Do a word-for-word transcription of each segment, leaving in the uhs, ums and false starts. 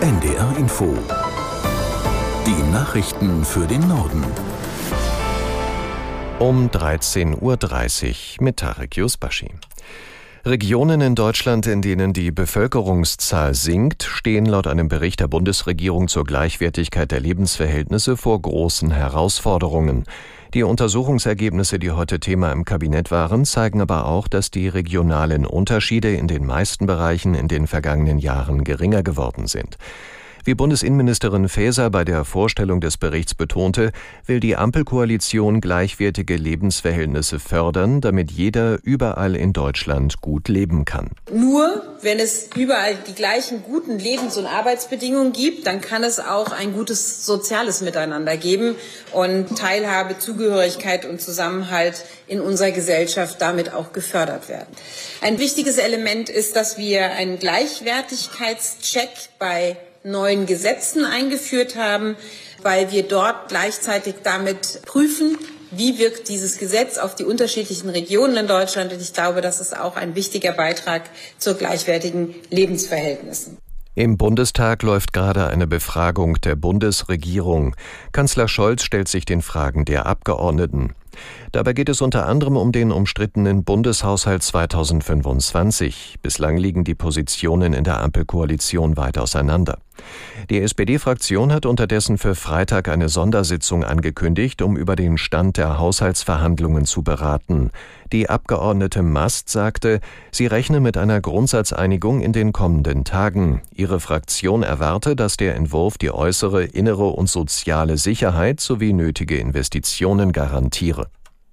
N D R Info. Die Nachrichten für den Norden. Um dreizehn Uhr dreißig mit Tarek Yusbashi. Regionen in Deutschland, in denen die Bevölkerungszahl sinkt, stehen laut einem Bericht der Bundesregierung zur Gleichwertigkeit der Lebensverhältnisse vor großen Herausforderungen. Die Untersuchungsergebnisse, die heute Thema im Kabinett waren, zeigen aber auch, dass die regionalen Unterschiede in den meisten Bereichen in den vergangenen Jahren geringer geworden sind. Wie Bundesinnenministerin Faeser bei der Vorstellung des Berichts betonte, will die Ampelkoalition gleichwertige Lebensverhältnisse fördern, damit jeder überall in Deutschland gut leben kann. Nur wenn es überall die gleichen guten Lebens- und Arbeitsbedingungen gibt, dann kann es auch ein gutes soziales Miteinander geben und Teilhabe, Zugehörigkeit und Zusammenhalt in unserer Gesellschaft damit auch gefördert werden. Ein wichtiges Element ist, dass wir einen Gleichwertigkeitscheck bei neuen Gesetzen eingeführt haben, weil wir dort gleichzeitig damit prüfen, wie wirkt dieses Gesetz auf die unterschiedlichen Regionen in Deutschland. Und ich glaube, das ist auch ein wichtiger Beitrag zu gleichwertigen Lebensverhältnissen. Im Bundestag läuft gerade eine Befragung der Bundesregierung. Kanzler Scholz stellt sich den Fragen der Abgeordneten. Dabei geht es unter anderem um den umstrittenen Bundeshaushalt zweitausendfünfundzwanzig. Bislang liegen die Positionen in der Ampelkoalition weit auseinander. Die S P D-Fraktion hat unterdessen für Freitag eine Sondersitzung angekündigt, um über den Stand der Haushaltsverhandlungen zu beraten. Die Abgeordnete Mast sagte, sie rechne mit einer Grundsatzeinigung in den kommenden Tagen. Ihre Fraktion erwarte, dass der Entwurf die äußere, innere und soziale Sicherheit sowie nötige Investitionen garantiere.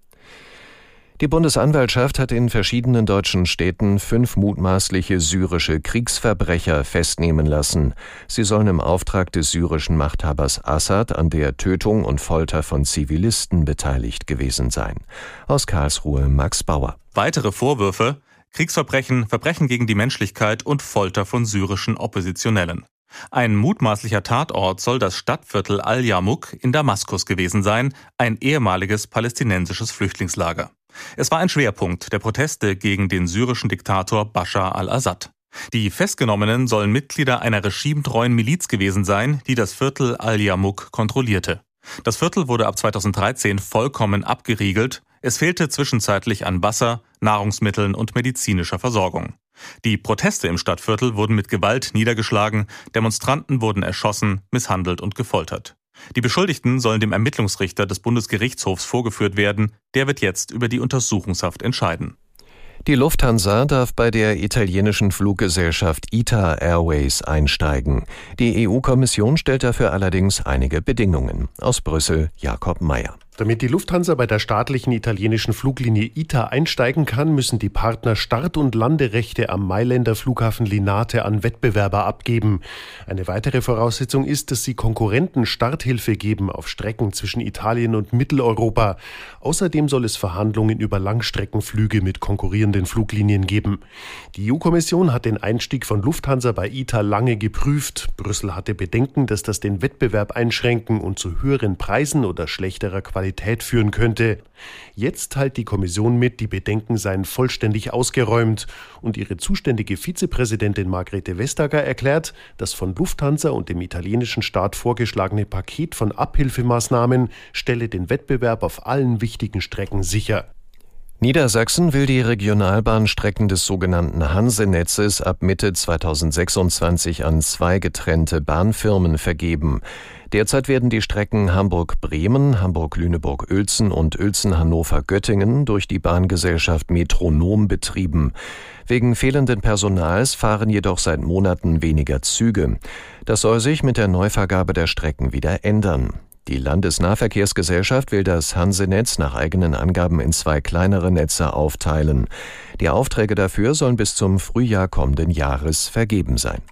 Die Bundesanwaltschaft hat in verschiedenen deutschen Städten fünf mutmaßliche syrische Kriegsverbrecher festnehmen lassen. Sie sollen im Auftrag des syrischen Machthabers Assad an der Tötung und Folter von Zivilisten beteiligt gewesen sein. Aus Karlsruhe Max Bauer. Weitere Vorwürfe: Kriegsverbrechen, Verbrechen gegen die Menschlichkeit und Folter von syrischen Oppositionellen. Ein mutmaßlicher Tatort soll das Stadtviertel Al-Yarmouk in Damaskus gewesen sein, ein ehemaliges palästinensisches Flüchtlingslager. Es war ein Schwerpunkt der Proteste gegen den syrischen Diktator Bashar al-Assad. Die Festgenommenen sollen Mitglieder einer regimetreuen Miliz gewesen sein, die das Viertel Al-Yarmouk kontrollierte. Das Viertel wurde ab zweitausenddreizehn vollkommen abgeriegelt. Es fehlte zwischenzeitlich an Wasser, Nahrungsmitteln und medizinischer Versorgung. Die Proteste im Stadtviertel wurden mit Gewalt niedergeschlagen, Demonstranten wurden erschossen, misshandelt und gefoltert. Die Beschuldigten sollen dem Ermittlungsrichter des Bundesgerichtshofs vorgeführt werden. Der wird jetzt über die Untersuchungshaft entscheiden. Die Lufthansa darf bei der italienischen Fluggesellschaft I T A Airways einsteigen. Die E U-Kommission stellt dafür allerdings einige Bedingungen. Aus Brüssel Jakob Mayer. Damit die Lufthansa bei der staatlichen italienischen Fluglinie I T A einsteigen kann, müssen die Partner Start- und Landerechte am Mailänder Flughafen Linate an Wettbewerber abgeben. Eine weitere Voraussetzung ist, dass sie Konkurrenten Starthilfe geben auf Strecken zwischen Italien und Mitteleuropa. Außerdem soll es Verhandlungen über Langstreckenflüge mit konkurrierenden Fluglinien geben. Die E U-Kommission hat den Einstieg von Lufthansa bei I T A lange geprüft. Brüssel hatte Bedenken, dass das den Wettbewerb einschränken und zu höheren Preisen oder schlechterer Qualität führen könnte. Jetzt teilt die Kommission mit, die Bedenken seien vollständig ausgeräumt. Und ihre zuständige Vizepräsidentin Margrethe Vestager erklärt, das von Lufthansa und dem italienischen Staat vorgeschlagene Paket von Abhilfemaßnahmen stelle den Wettbewerb auf allen wichtigen Strecken sicher. Niedersachsen will die Regionalbahnstrecken des sogenannten Hanse-Netzes ab Mitte zweitausendsechsundzwanzig an zwei getrennte Bahnfirmen vergeben. Derzeit werden die Strecken Hamburg-Bremen, Hamburg-Lüneburg-Uelzen und Uelzen-Hannover-Göttingen durch die Bahngesellschaft Metronom betrieben. Wegen fehlenden Personals fahren jedoch seit Monaten weniger Züge. Das soll sich mit der Neuvergabe der Strecken wieder ändern. Die Landesnahverkehrsgesellschaft will das Hanse-Netz nach eigenen Angaben in zwei kleinere Netze aufteilen. Die Aufträge dafür sollen bis zum Frühjahr kommenden Jahres vergeben sein.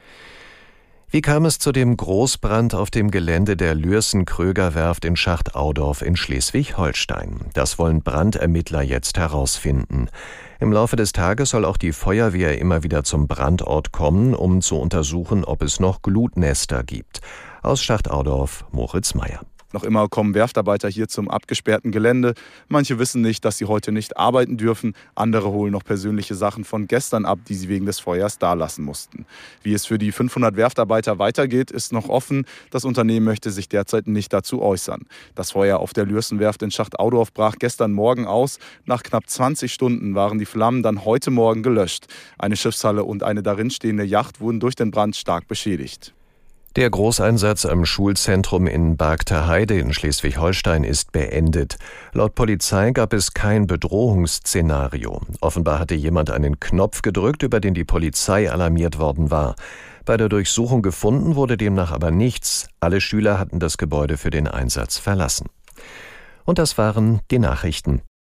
Wie kam es zu dem Großbrand auf dem Gelände der Lürssen-Kröger-Werft in Schacht-Audorf in Schleswig-Holstein? Das wollen Brandermittler jetzt herausfinden. Im Laufe des Tages soll auch die Feuerwehr immer wieder zum Brandort kommen, um zu untersuchen, ob es noch Glutnester gibt. Aus Schacht-Audorf Moritz Meyer. Noch immer kommen Werftarbeiter hier zum abgesperrten Gelände. Manche wissen nicht, dass sie heute nicht arbeiten dürfen. Andere holen noch persönliche Sachen von gestern ab, die sie wegen des Feuers dalassen mussten. Wie es für die fünfhundert Werftarbeiter weitergeht, ist noch offen. Das Unternehmen möchte sich derzeit nicht dazu äußern. Das Feuer auf der Lürsenwerft in Schacht-Audorf brach gestern Morgen aus. Nach knapp zwanzig Stunden waren die Flammen dann heute Morgen gelöscht. Eine Schiffshalle und eine darin stehende Yacht wurden durch den Brand stark beschädigt. Der Großeinsatz am Schulzentrum in Bargter-Heide in Schleswig-Holstein ist beendet. Laut Polizei gab es kein Bedrohungsszenario. Offenbar hatte jemand einen Knopf gedrückt, über den die Polizei alarmiert worden war. Bei der Durchsuchung gefunden wurde demnach aber nichts. Alle Schüler hatten das Gebäude für den Einsatz verlassen. Und das waren die Nachrichten.